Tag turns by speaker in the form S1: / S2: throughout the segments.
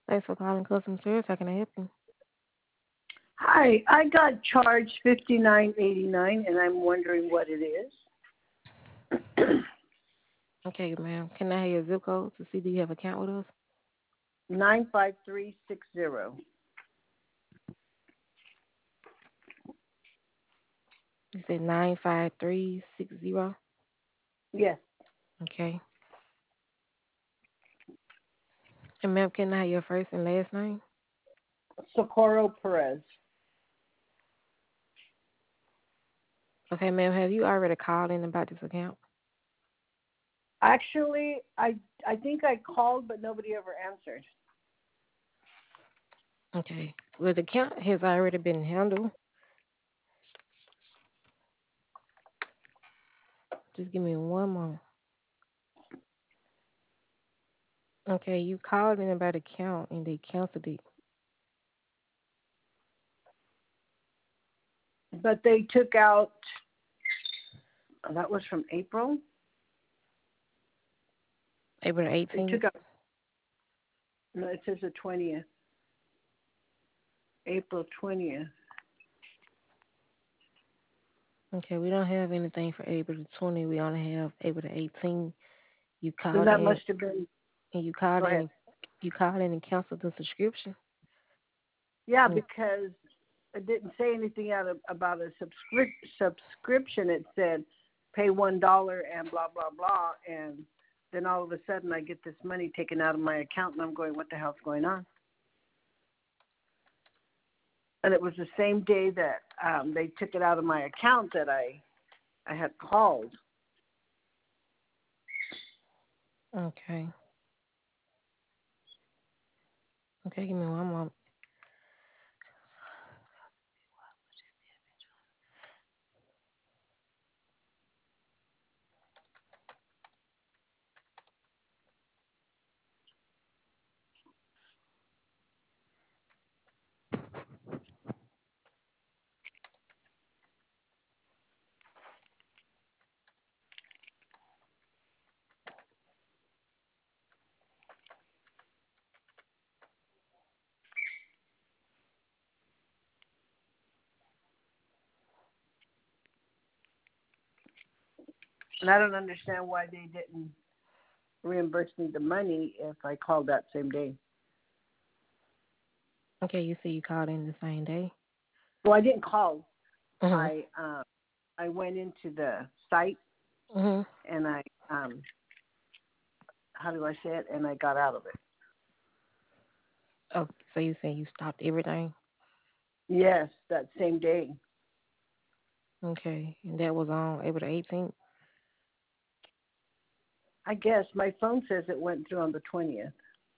S1: Thanks for calling customer service. How can I help you?
S2: Hi, I got charged $59.89, and I'm wondering what it is.
S1: Okay, ma'am. Can I have your zip code to see do you have account with us?
S2: 95360.
S1: You said 95360.
S2: Yes,
S1: Okay. And ma'am, can I have your first and last name?
S2: Socorro Perez.
S1: Okay, ma'am. Have you already called in about this account?
S2: Actually, I think I called, but nobody ever answered.
S1: Okay. Well, the account has already been handled. Just give me one moment. Okay, you called in about account and they canceled it.
S2: But they took out, that was from April.
S1: April the
S2: They
S1: 18th.
S2: took out, no, it says the 20th. April 20th.
S1: Okay, we don't have anything for April the 20th. We only have April the 18th. You
S2: Then
S1: called
S2: that
S1: in
S2: must have been,
S1: and
S2: go ahead.
S1: you called in and canceled the subscription.
S2: Yeah,
S1: Mm.
S2: because it didn't say anything about a subscription. It said pay $1 and blah blah blah, and then all of a sudden I get this money taken out of my account, and I'm going, what the hell's going on? And it was the same day that they took it out of my account that I had called.
S1: Okay. Okay, give me one moment.
S2: And I don't understand why they didn't reimburse me the money if I called that same day.
S1: Okay, you see you called in the same day.
S2: Well, I didn't call.
S1: Mhm.
S2: I um, I went into the site
S1: Mhm.
S2: and I how do I say it? And I got out of it.
S1: Oh, so you say you stopped everything?
S2: Yes, that same day.
S1: Okay, and that was on April the 18th.
S2: I guess my phone says it went through on the 20th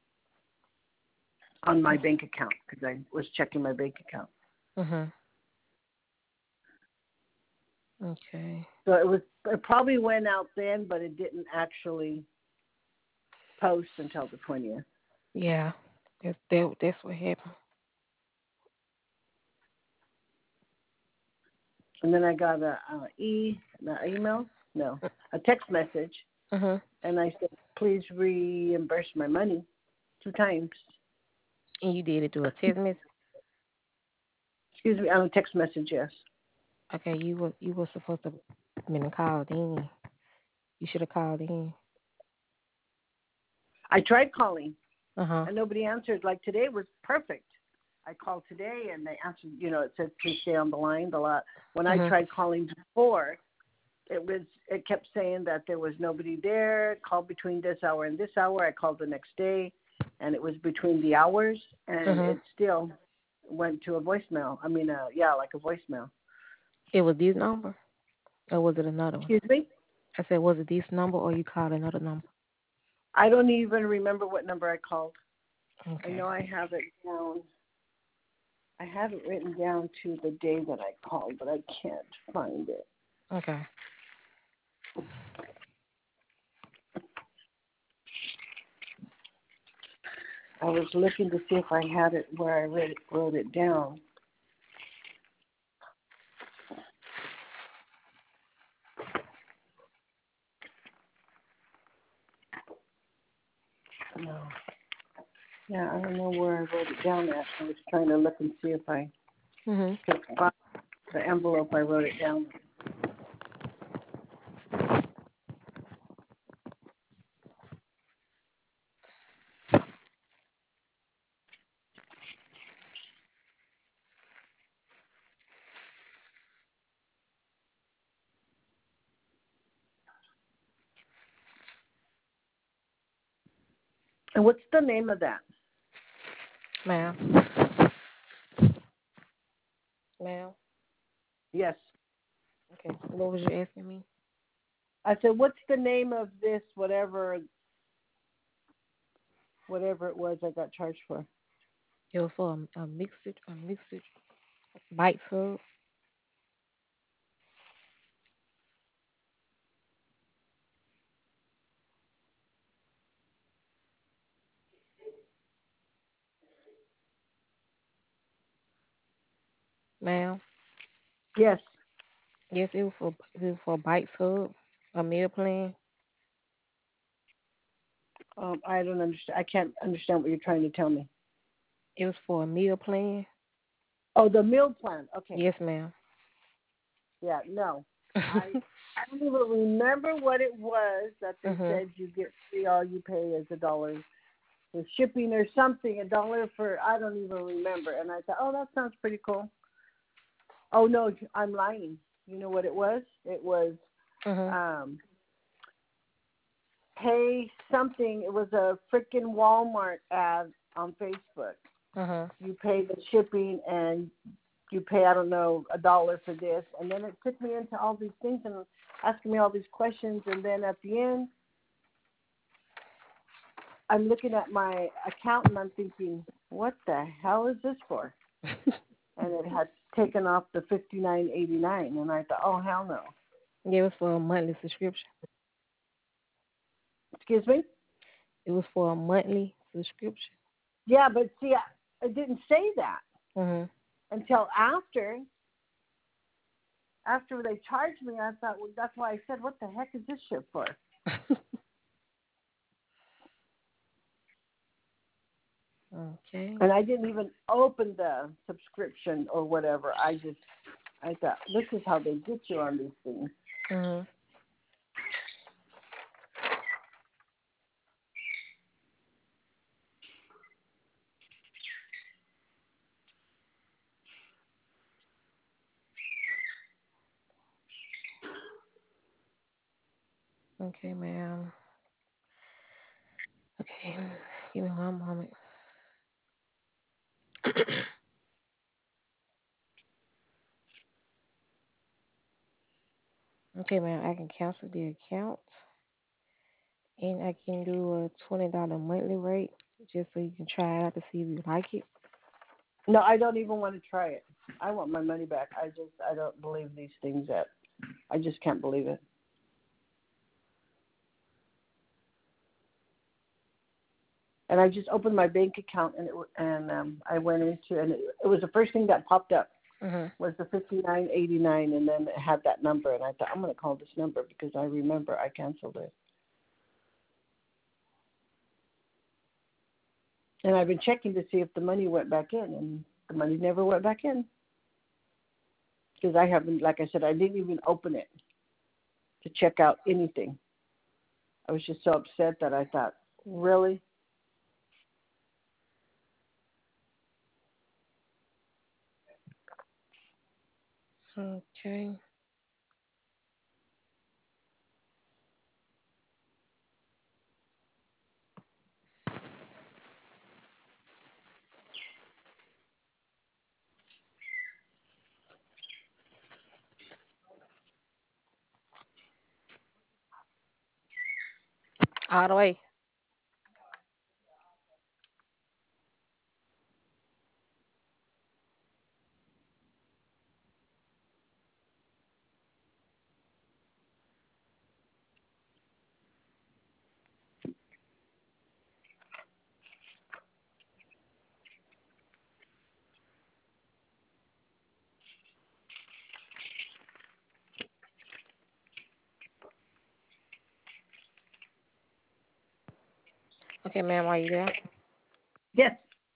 S2: on my bank account because I was checking my bank account.
S1: Mhm. Okay.
S2: So it probably went out then, but it didn't actually post until the 20th.
S1: Yeah, that's what happened.
S2: And then I got an email, no, a text message,
S1: Mhm.
S2: and I said, please reimburse my money 2 times.
S1: And you did it through a text message.
S2: Excuse me, on a text message, yes.
S1: Okay, you were supposed to been called in. You should have called in.
S2: I tried calling,
S1: Uh huh.
S2: and nobody answered. Like today was perfect. I called today, and they answered. It said please stay on the line. When I
S1: Mhm.
S2: tried calling before, it kept saying that there was nobody there. Call between this hour and this hour. I called the next day, and it was between the hours, and
S1: Mhm.
S2: it still went to a voicemail. I mean, yeah, like a voicemail.
S1: It was this number, or was it another one?
S2: Excuse me.
S1: I said, was it this number, or you called another number?
S2: I don't even remember what number I called. I
S1: Okay.
S2: know I have it down. I have it written down to the day that I called, but I can't find it.
S1: Okay.
S2: I was looking to see if I had it where I wrote it down. No. Yeah, I don't know where I wrote it down at. I was trying to look and see if I
S1: Mhm.
S2: could find the envelope I wrote it down. And what's the name of that?
S1: Ma'am. Ma'am.
S2: Yes.
S1: Okay. What was you asking me?
S2: I said, what's the name of this whatever it was I got charged for?
S1: It was for a mixed bites hub. Ma'am.
S2: Yes.
S1: Yes, it was for bites hub, a meal plan.
S2: I don't understand. I can't understand what you're trying to tell me.
S1: It was for a meal plan.
S2: Oh, the meal plan. Okay.
S1: Yes, ma'am.
S2: Yeah. No. I I don't even remember what it was that they
S1: Mhm.
S2: said you get free. All you pay is $1 for shipping or something. $1 for I don't even remember. And I thought, oh, that sounds pretty cool. Oh no, I'm lying. You know what it was? It was
S1: Mhm.
S2: um, pay something. It was a freaking Walmart ad on Facebook.
S1: Mhm.
S2: You pay the shipping and you pay, I don't know, $1 for this. And then it took me into all these things and asking me all these questions. And then at the end, I'm looking at my account and I'm thinking, what the hell is this for? And it had taken off the $59.89. And I thought, oh, hell no.
S1: Yeah, it was for a monthly subscription.
S2: Excuse me?
S1: It was for a monthly subscription.
S2: Yeah, but see, I didn't say that
S1: Mhm.
S2: until after they charged me. I thought, well, that's why I said, what the heck is this shit for?
S1: Okay.
S2: And I didn't even open the subscription or whatever. I thought, this is how they get you on these things.
S1: Mhm. Okay, ma'am. Okay. Give me one moment. Okay, ma'am. I can cancel the account, and I can do a $20 monthly rate just so you can try it out to see if you like it.
S2: No, I don't even want to try it. I want my money back. I don't believe these things that I just can't believe it. And I just opened my bank account and I went into and it was the first thing that popped up
S1: Mhm.
S2: was the 59.89 and then it had that number and I thought I'm going to call this number because I remember I canceled it. And I've been checking to see if the money went back in and the money never went back in because I haven't, like I said, I didn't even open it to check out anything. I was just so upset that I thought, really?
S1: Okay. All the way. Okay, ma'am. Are you there?
S2: Yes.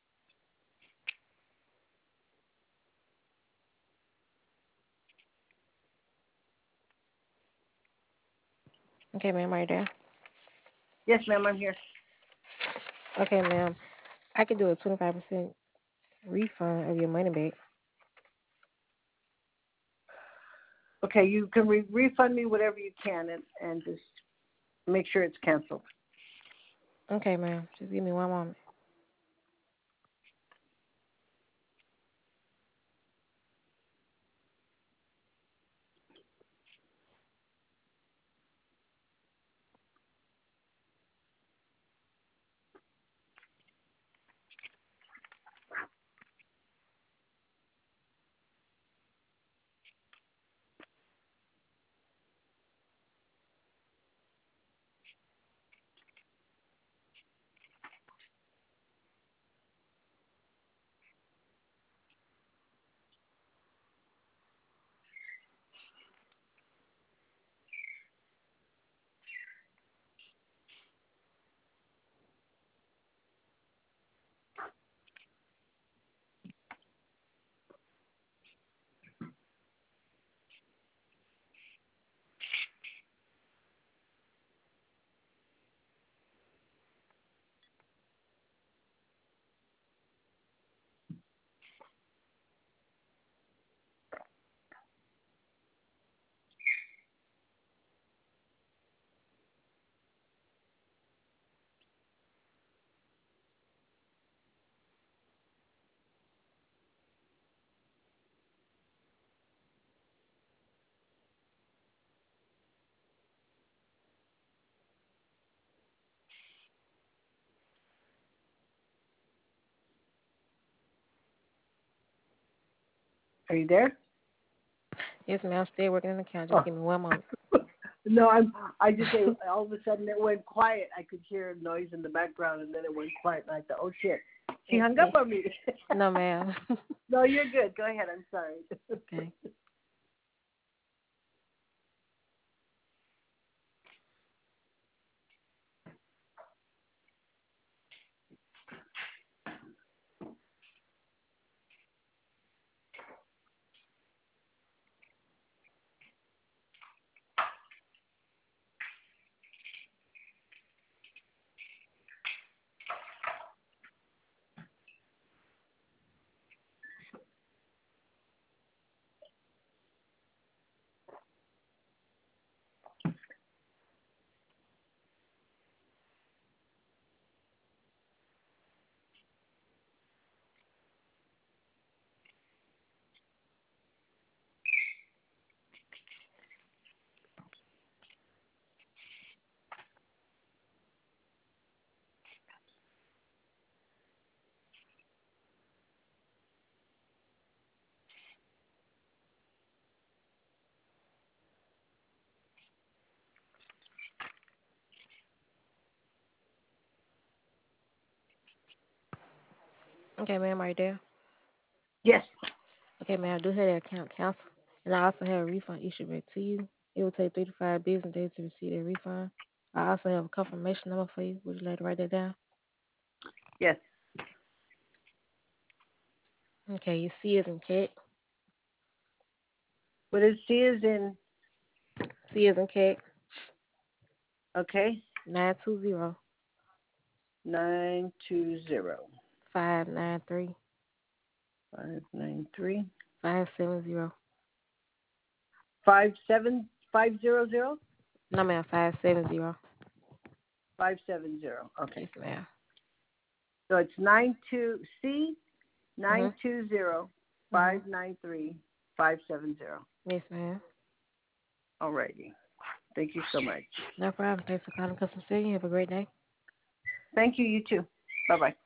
S1: Okay, ma'am, right there.
S2: Yes, ma'am, I'm here.
S1: Okay, ma'am. I can do a 25% refund of your money back.
S2: Okay, you can refund me whatever you can, and just make sure it's canceled.
S1: Okay, ma'am. Just give me one moment.
S2: Are you there?
S1: Yes, ma'am. I'm still working in the account. Just
S2: Oh.
S1: give me one moment.
S2: No, I just say all of a sudden it went quiet. I could hear noise in the background, and then it went quiet. And I thought, oh shit, she hung up
S1: Okay.
S2: on me.
S1: No, ma'am.
S2: No, you're good. Go ahead. I'm sorry.
S1: Okay. Okay, ma'am, right there.
S2: Yes.
S1: Okay, ma'am. I do have that account cancel. And I also have a refund issued back to you. It will take 3 to 5 business days to receive that refund. I also have a confirmation number for you. Would you like to write that down?
S2: Yes.
S1: Okay, you see as in cat.
S2: What is C is in?
S1: C as in cat.
S2: Okay.
S1: 920
S2: 920
S1: 593
S2: 593
S1: 570.
S2: 57500
S1: No, ma'am, 570.
S2: 570. Okay.
S1: Yes, ma'am.
S2: So it's 92 C
S1: Mhm.
S2: 920
S1: Mhm.
S2: 593 570.
S1: Yes, ma'am.
S2: Alrighty. Thank you so much.
S1: No problem. Thanks for calling Custom City. Have a great day.
S2: Thank you. You too. Bye bye.